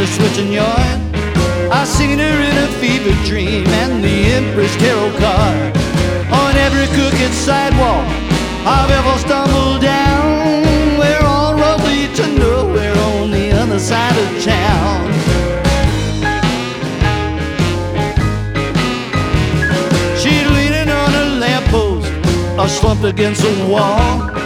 the switching yard. I seen her in a fever dream and the Empress Tarot card. On every crooked sidewalk I've ever stumbled down, we're all roughly to nowhere on the other side of town. She's leaning on a lamppost or slumped against a wall.